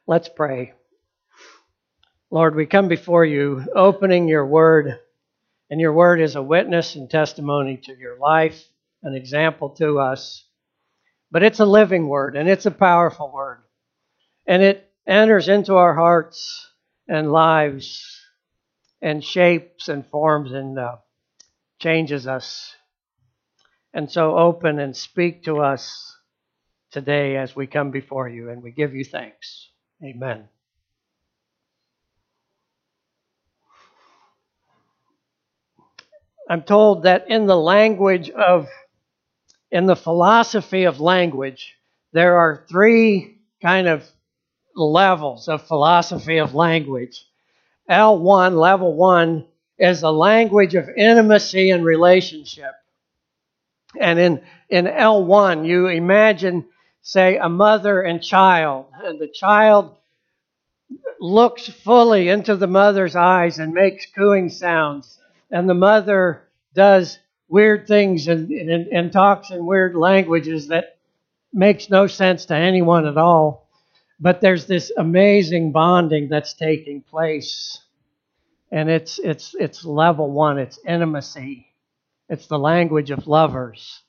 Let's pray. Lord, we come before you, opening your word, and your word is a witness and testimony to your life, an example to us. But it's a living word, and it's a powerful word, and it enters into our hearts and lives and shapes and forms and changes us. And so open and speak to us today as we come before you, and we give you thanks. Amen. I'm told that in the philosophy of language, there are three kind of levels of philosophy of language. L1, level 1, is a language of intimacy and relationship. And in L1, you imagine, say, a mother and child, and the child looks fully into the mother's eyes and makes cooing sounds. And the mother does weird things and talks in weird languages that makes no sense to anyone at all. But there's this amazing bonding that's taking place. And it's level 1. It's intimacy. It's the language of lovers.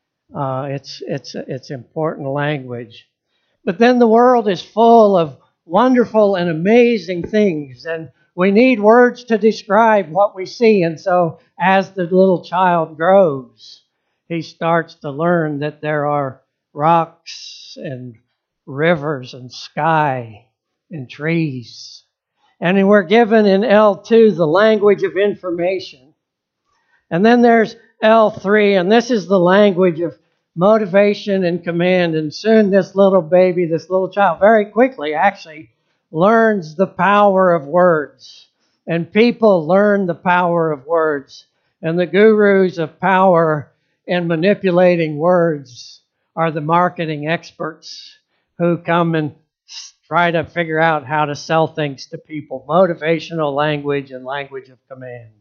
It's important language. But then the world is full of wonderful and amazing things, and we need words to describe what we see. And so as the little child grows, he starts to learn that there are rocks and rivers and sky and trees. And we're given in L2 the language of information. And then there's L3, and this is the language of motivation and command. And soon this little baby, this little child, very quickly actually learns the power of words. And people learn the power of words. And the gurus of power in manipulating words are the marketing experts who come and try to figure out how to sell things to people. Motivational language and language of command.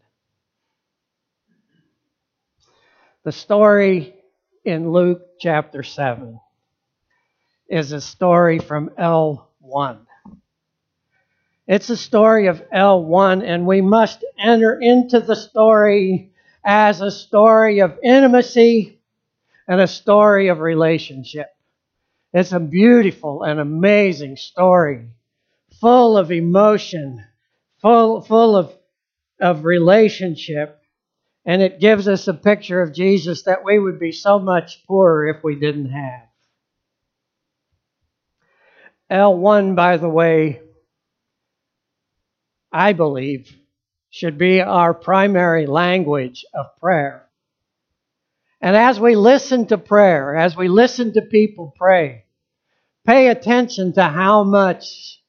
The story in Luke chapter 7 is a story from L1. It's a story of L1, and we must enter into the story as a story of intimacy and a story of relationship. It's a beautiful and amazing story, full of emotion, full of relationship. And it gives us a picture of Jesus that we would be so much poorer if we didn't have. L1, by the way, I believe, should be our primary language of prayer. And as we listen to prayer, as we listen to people pray, pay attention to how much,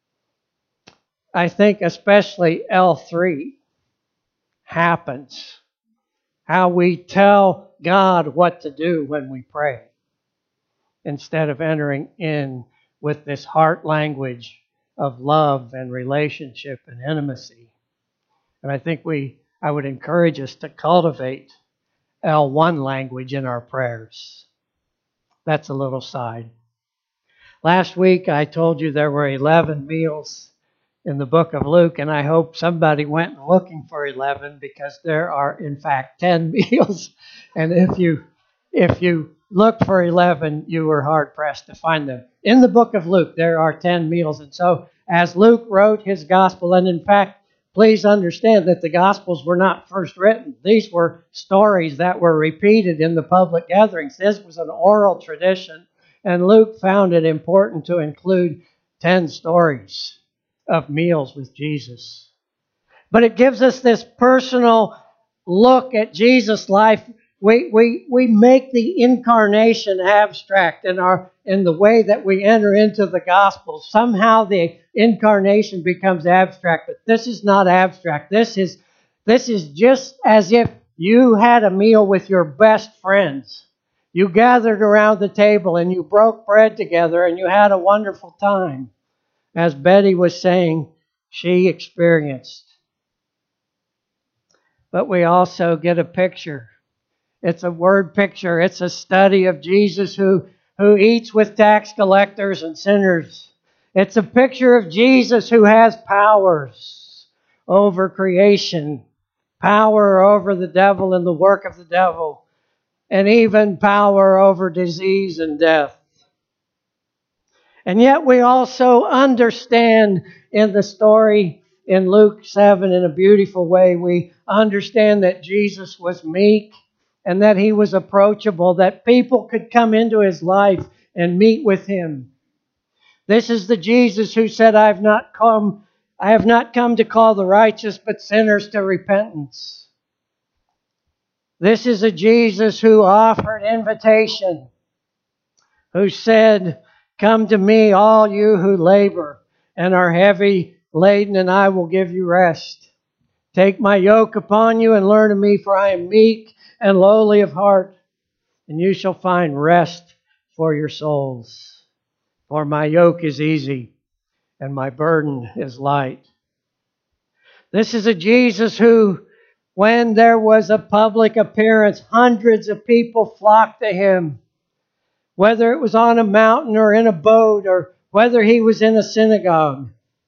I think especially L3, happens. How we tell God what to do when we pray, instead of entering in with this heart language of love and relationship and intimacy. And I think I would encourage us to cultivate L1 language in our prayers. That's a little side. Last week I told you there were 11 meals in the book of Luke, and I hope somebody went looking for 11, because there are in fact 10 meals. And if you looked for 11, you were hard pressed to find them. In the book of Luke, there are 10 meals. And so as Luke wrote his gospel, and in fact, please understand that the Gospels were not first written. These were stories that were repeated in the public gatherings. This was an oral tradition, and Luke found it important to include 10 stories of meals with Jesus. But it gives us this personal look at Jesus' life. We make the incarnation abstract in the way that we enter into the Gospels. Somehow the incarnation becomes abstract, but this is not abstract. This is just as if you had a meal with your best friends. You gathered around the table and you broke bread together and you had a wonderful time. As Betty was saying, she experienced. But we also get a picture. It's a word picture. It's a study of Jesus who eats with tax collectors and sinners. It's a picture of Jesus who has powers over creation, power over the devil and the work of the devil, and even power over disease and death. And yet we also understand in the story in Luke 7 in a beautiful way, we understand that Jesus was meek and that he was approachable, that people could come into his life and meet with him. This is the Jesus who said, I have not come to call the righteous, but sinners to repentance. This is a Jesus who offered invitation, who said, come to me, all you who labor and are heavy laden, and I will give you rest. Take my yoke upon you and learn of me, for I am meek and lowly of heart, and you shall find rest for your souls. For my yoke is easy and my burden is light. This is a Jesus who, when there was a public appearance, hundreds of people flocked to him. Whether it was on a mountain or in a boat or whether he was in a synagogue.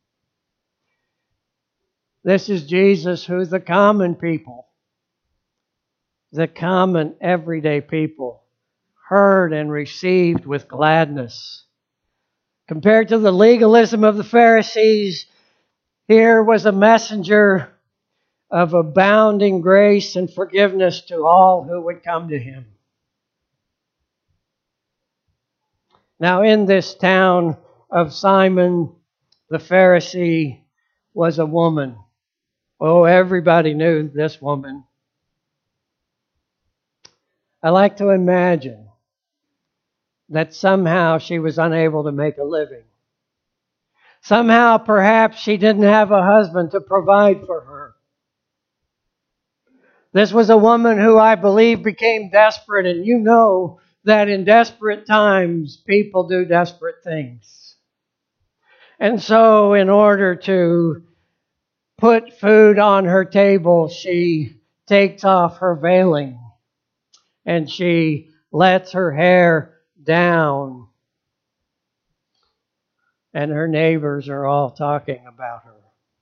This is Jesus who the common people, the common everyday people, heard and received with gladness. Compared to the legalism of the Pharisees, here was a messenger of abounding grace and forgiveness to all who would come to him. Now, in this town of Simon the Pharisee was a woman. Oh, everybody knew this woman. I like to imagine that somehow she was unable to make a living. Somehow, perhaps, she didn't have a husband to provide for her. This was a woman who I believe became desperate, and you know that in desperate times, people do desperate things. And so, in order to put food on her table, she takes off her veiling and she lets her hair down. And her neighbors are all talking about her.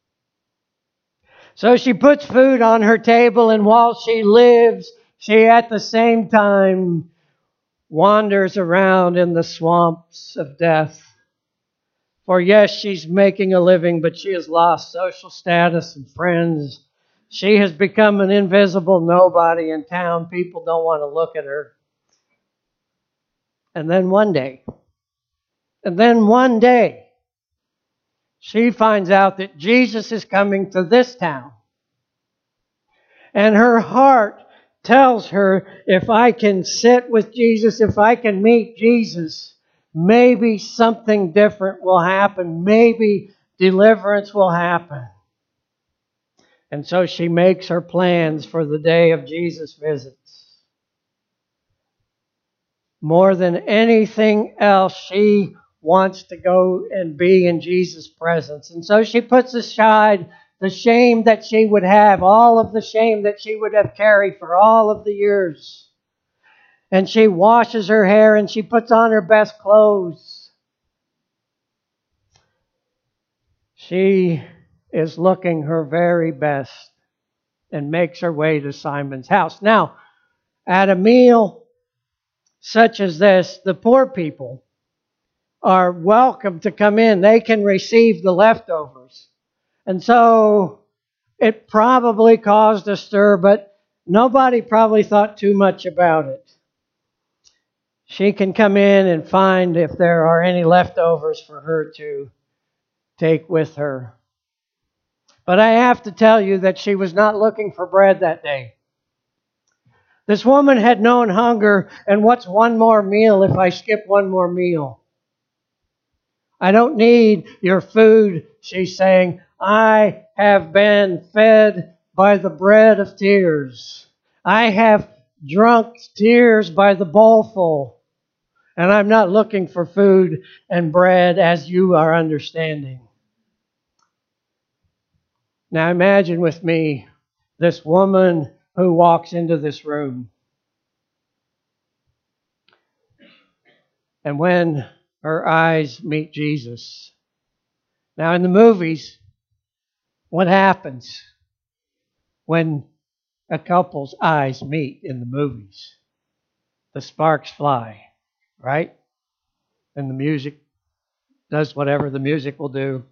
So she puts food on her table, and while she lives, she at the same time wanders around in the swamps of death. For yes, she's making a living, but she has lost social status and friends. She has become an invisible nobody in town. People don't want to look at her. And then one day, she finds out that Jesus is coming to this town. And her heart tells her, if I can sit with Jesus, if I can meet Jesus, maybe something different will happen. Maybe deliverance will happen. And so she makes her plans for the day of Jesus' visits. More than anything else, she wants to go and be in Jesus' presence. And so she puts aside the shame that she would have, all of the shame that she would have carried for all of the years. And she washes her hair and she puts on her best clothes. She is looking her very best and makes her way to Simon's house. Now, at a meal such as this, the poor people are welcome to come in. They can receive the leftovers. And so it probably caused a stir, but nobody probably thought too much about it. She can come in and find if there are any leftovers for her to take with her. But I have to tell you that she was not looking for bread that day. This woman had known hunger, and what's one more meal if I skip one more meal? I don't need your food, she's saying. I have been fed by the bread of tears. I have drunk tears by the bowlful. And I'm not looking for food and bread as you are understanding. Now imagine with me this woman who walks into this room. And when her eyes meet Jesus, Now, in the movies, what happens when a couple's eyes meet in the movies? The sparks fly, right? And the music does whatever the music will do.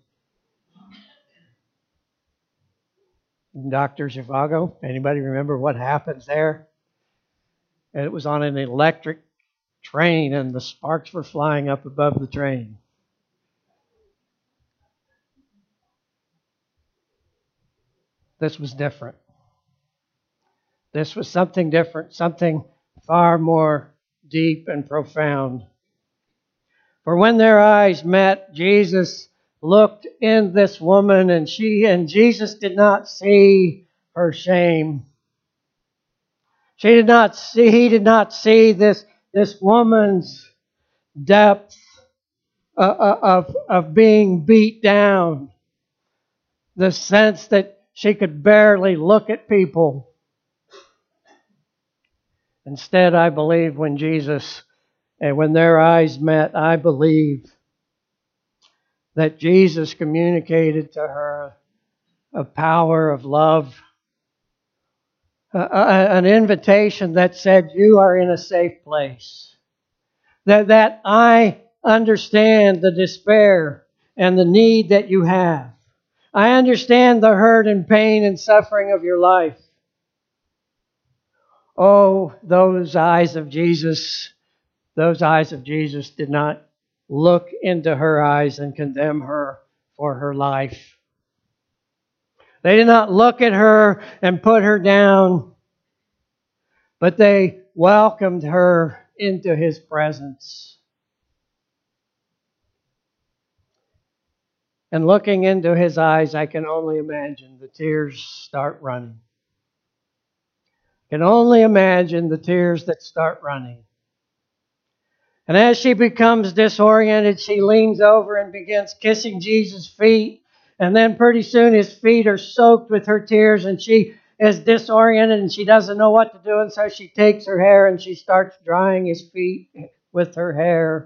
Dr. Zhivago, anybody remember what happens there? And it was on an electric train, and the sparks were flying up above the train. This was different. This was something different, something far more deep and profound. For when their eyes met, Jesus looked in this woman, and Jesus did not see her shame. He did not see this woman's depth of being beat down. The sense that she could barely look at people. Instead, I believe when their eyes met, I believe that Jesus communicated to her a power of love, an invitation that said, you are in a safe place. That I understand the despair and the need that you have. I understand the hurt and pain and suffering of your life. Oh, those eyes of Jesus did not look into her eyes and condemn her for her life. They did not look at her and put her down, but they welcomed her into His presence. And looking into His eyes, I can only imagine the tears start running. I can only imagine the tears that start running. And as she becomes disoriented, she leans over and begins kissing Jesus' feet. And then pretty soon His feet are soaked with her tears, and she is disoriented and she doesn't know what to do. And so she takes her hair and she starts drying His feet with her hair.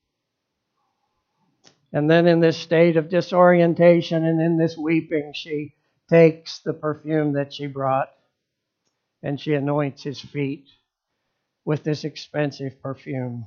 And then in this state of disorientation and in this weeping, she takes the perfume that she brought and she anoints His feet with this expensive perfume.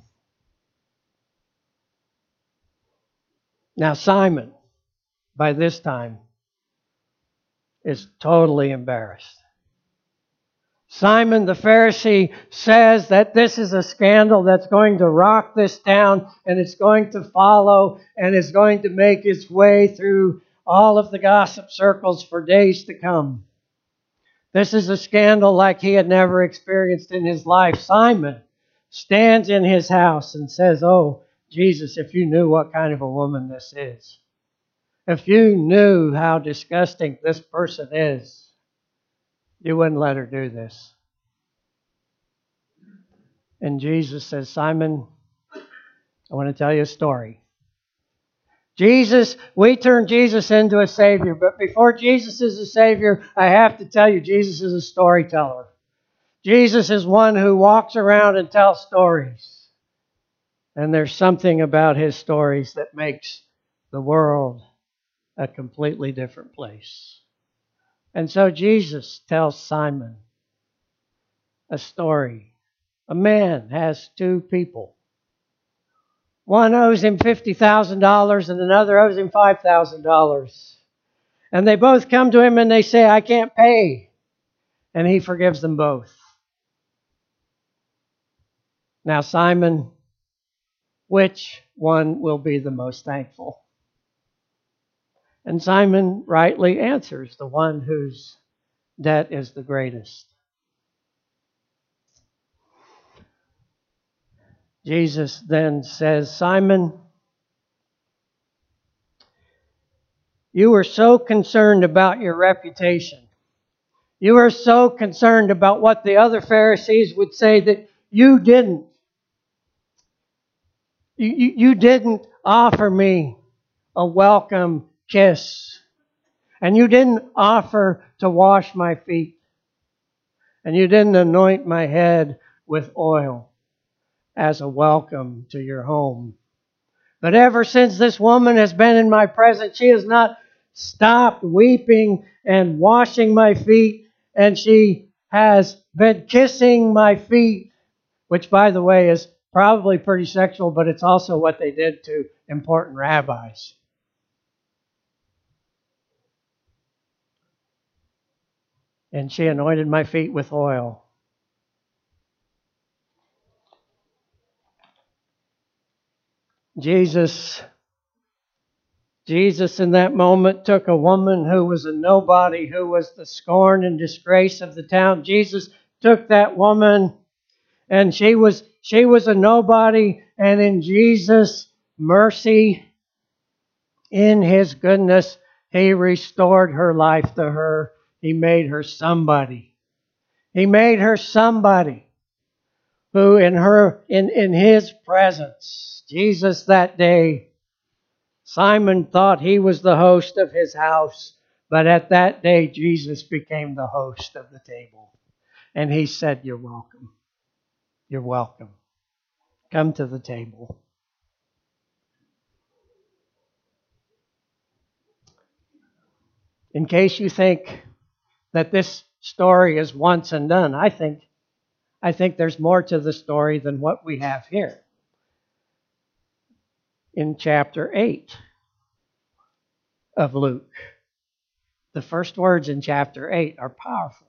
Now Simon, by this time, is totally embarrassed. Simon the Pharisee says that this is a scandal that's going to rock this town, and it's going to follow and it's going to make its way through all of the gossip circles for days to come. This is a scandal like he had never experienced in his life. Simon stands in his house and says, "Oh, Jesus, if you knew what kind of a woman this is, if you knew how disgusting this person is, you wouldn't let her do this." And Jesus says, "Simon, I want to tell you a story." We turn Jesus into a Savior, but before Jesus is a Savior, I have to tell you, Jesus is a storyteller. Jesus is one who walks around and tells stories. And there's something about His stories that makes the world a completely different place. And so Jesus tells Simon a story. A man has two people. One owes him $50,000 and another owes him $5,000. And they both come to him and they say, "I can't pay." And He forgives them both. Now, Simon, which one will be the most thankful? And Simon rightly answers, the one whose debt is the greatest. Jesus then says, "Simon, you were so concerned about your reputation. You were so concerned about what the other Pharisees would say that you didn't. You didn't offer me a welcome kiss. And you didn't offer to wash my feet. And you didn't anoint my head with oil as a welcome to your home. But ever since this woman has been in my presence, she has not stopped weeping and washing my feet, and she has been kissing my feet, which, by the way, is probably pretty sexual, but it's also what they did to important rabbis. And she anointed my feet with oil. Jesus in that moment took a woman who was a nobody, who was the scorn and disgrace of the town. Jesus took that woman, and she was a nobody, and in Jesus' mercy, in His goodness, He restored her life to her. He made her somebody. He made her somebody who in His presence, Jesus that day, Simon thought he was the host of his house, but at that day Jesus became the host of the table. And He said, "You're welcome. You're welcome. Come to the table." In case you think that this story is once and done, I think there's more to the story than what we have here. In chapter 8 of Luke, the first words in chapter 8 are powerful.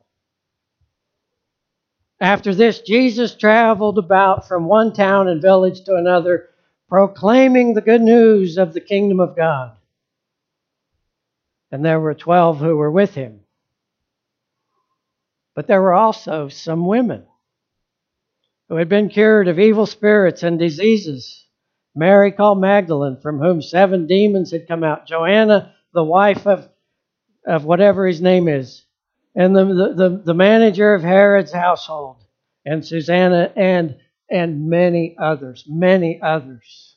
After this, Jesus traveled about from one town and village to another, proclaiming the good news of the kingdom of God. And there were 12 who were with Him. But there were also some women who had been cured of evil spirits and diseases. Mary called Magdalene, from whom 7 demons had come out. Joanna, the wife of whatever his name is. And the manager of Herod's household. And Susanna and many others. Many others.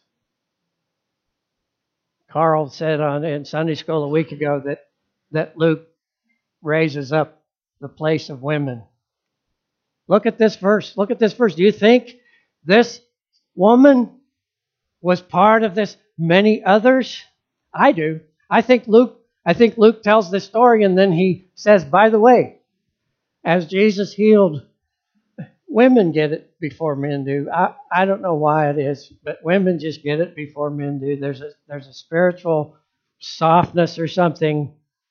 Carl said in Sunday school a week ago that Luke raises up the place of women. Look at this verse. Look at this verse. Do you think this woman was part of this many others? I do. I think Luke tells this story, and then he says, by the way, as Jesus healed, women get it before men do. I don't know why it is, but women just get it before men do. There's a spiritual softness or something.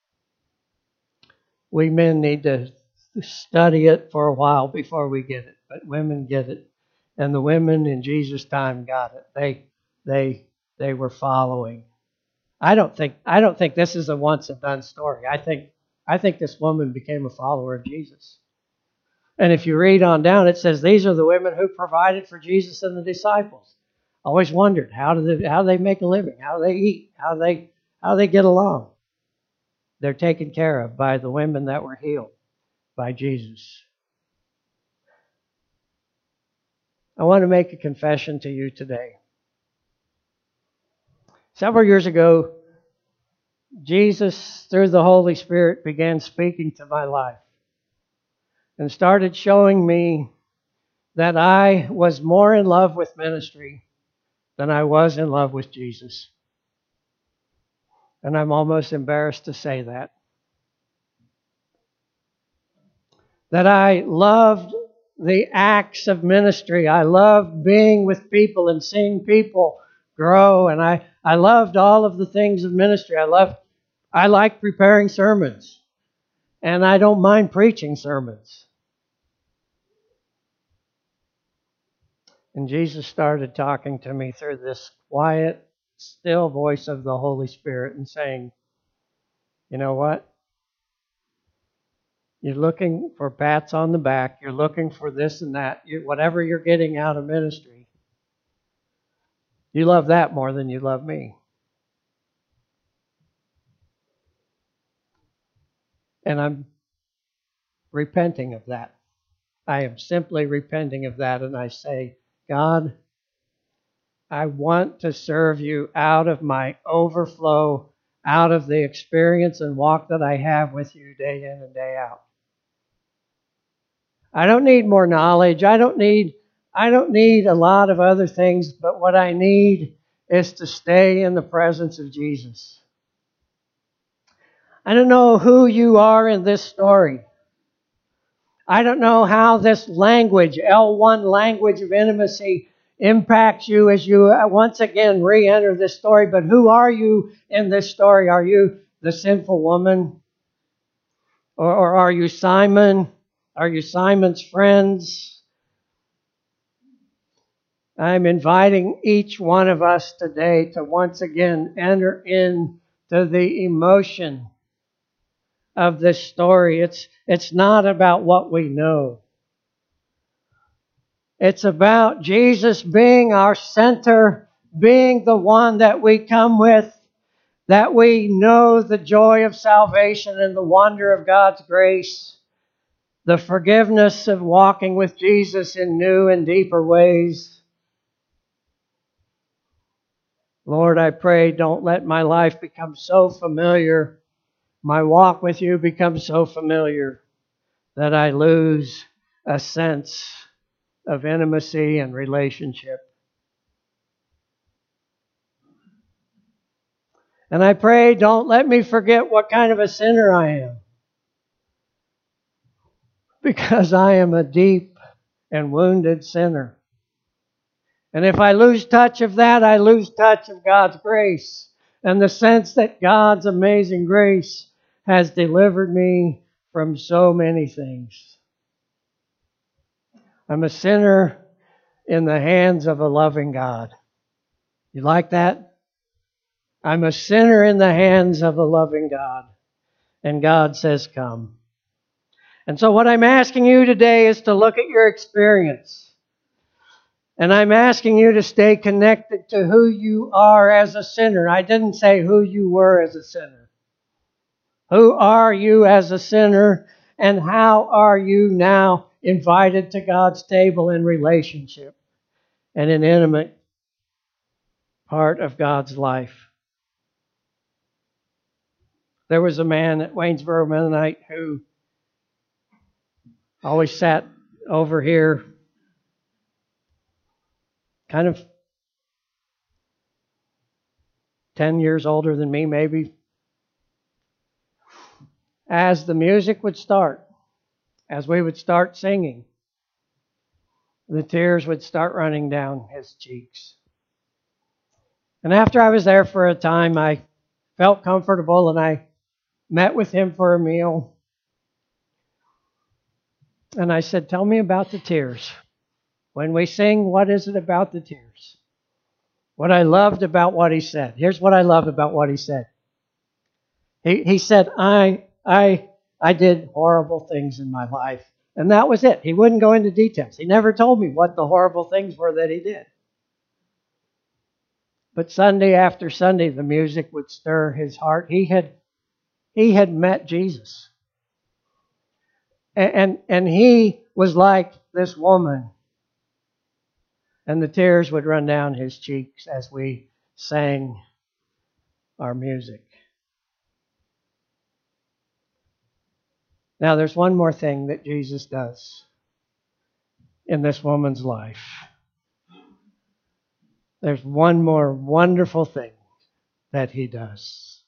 We men need to study it for a while before we get it, but women get it, and the women in Jesus' time got it. They were following. I don't think this is a once and done story. I think this woman became a follower of Jesus. And if you read on down, it says these are the women who provided for Jesus and the disciples. Always wondered how do they make a living? How do they eat? How do they get along? They're taken care of by the women that were healed by Jesus. I want to make a confession to you today. Several years ago, Jesus, through the Holy Spirit, began speaking to my life and started showing me that I was more in love with ministry than I was in love with Jesus. And I'm almost embarrassed to say that. That I loved the acts of ministry. I loved being with people and seeing people grow. And I loved all of the things of ministry. I like preparing sermons. And I don't mind preaching sermons. And Jesus started talking to me through this quiet, still voice of the Holy Spirit and saying, you know what? You're looking for pats on the back. You're looking for this and that. Whatever you're getting out of ministry, you love that more than you love me. And I'm repenting of that. I am simply repenting of that. And I say, God, I want to serve you out of my overflow, out of the experience and walk that I have with you day in and day out. I don't need more knowledge. I don't need a lot of other things, but what I need is to stay in the presence of Jesus. I don't know who you are in this story. I don't know how this language, L1 language of intimacy, impacts you as you once again re-enter this story. But who are you in this story? Are you the sinful woman? Or are you Simon? Are you Simon's friends? I'm inviting each one of us today to once again enter into the emotion of this story. It's not about what we know. It's about Jesus being our center, being the one that we come with, that we know the joy of salvation and the wonder of God's grace, the forgiveness of walking with Jesus in new and deeper ways. Lord, I pray, don't let my life become so familiar, my walk with you becomes so familiar, that I lose a sense of intimacy and relationship. And I pray, don't let me forget what kind of a sinner I am, because I am a deep and wounded sinner. And if I lose touch of that, I lose touch of God's grace and the sense that God's amazing grace has delivered me from so many things. I'm a sinner in the hands of a loving God. You like that? I'm a sinner in the hands of a loving God. And God says, come. And so what I'm asking you today is to look at your experience. And I'm asking you to stay connected to who you are as a sinner. I didn't say who you were as a sinner. Who are you as a sinner? And how are you now invited to God's table in relationship and an intimate part of God's life? There was a man at Waynesboro Mennonite who always sat over here, kind of 10 years older than me, maybe. As the music would start, as we would start singing, the tears would start running down his cheeks. And after I was there for a time, I felt comfortable and I met with him for a meal. And I said, tell me about the tears. When we sing, what is it about the tears? What I loved about what he said. Here's what I love about what he said. He said, I did horrible things in my life. And that was it. He wouldn't go into details. He never told me what the horrible things were that he did. But Sunday after Sunday, the music would stir his heart. He had met Jesus. And he was like this woman. And the tears would run down his cheeks as we sang our music. Now, there's one more thing that Jesus does in this woman's life. There's one more wonderful thing that he does.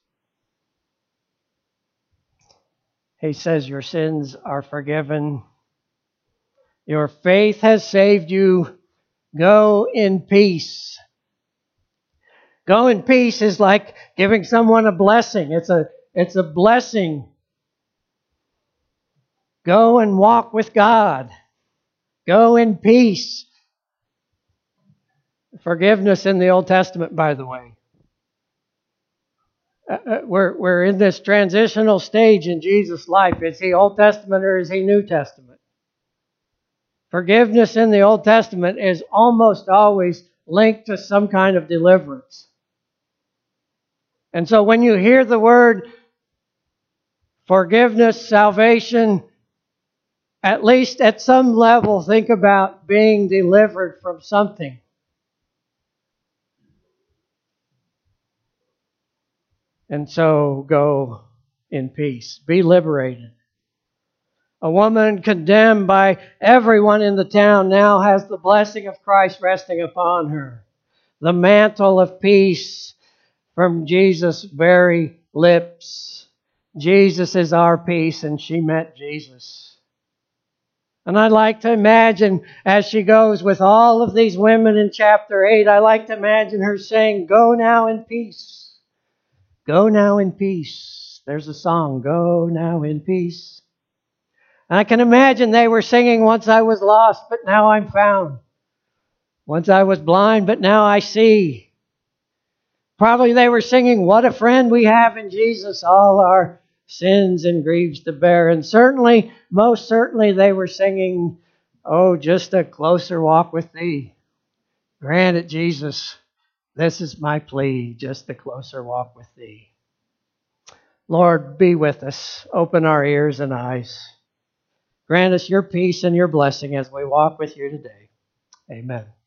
He says, your sins are forgiven. Your faith has saved you. Go in peace. Go in peace is like giving someone a blessing. It's a blessing. Go and walk with God. Go in peace. Forgiveness in the Old Testament, by the way. We're in this transitional stage in Jesus' life. Is he Old Testament or is he New Testament? Forgiveness in the Old Testament is almost always linked to some kind of deliverance. And so when you hear the word forgiveness, salvation, at least at some level, think about being delivered from something. And so go in peace. Be liberated. A woman condemned by everyone in the town now has the blessing of Christ resting upon her. the mantle of peace from Jesus' very lips. Jesus is our peace, and she met Jesus. And I'd like to imagine as she goes with all of these women in chapter 8, I like to imagine her saying, "Go now in peace. Go now in peace." There's a song, "Go now in peace." And I can imagine they were singing, "Once I was lost, but now I'm found. Once I was blind, but now I see." Probably they were singing, "What a friend we have in Jesus, all our sins and griefs to bear." And certainly, most certainly, they were singing, "Oh, just a closer walk with Thee. Grant it, Jesus. This is my plea, just a closer walk with Thee." Lord, be with us. Open our ears and eyes. Grant us your peace and your blessing as we walk with you today. Amen.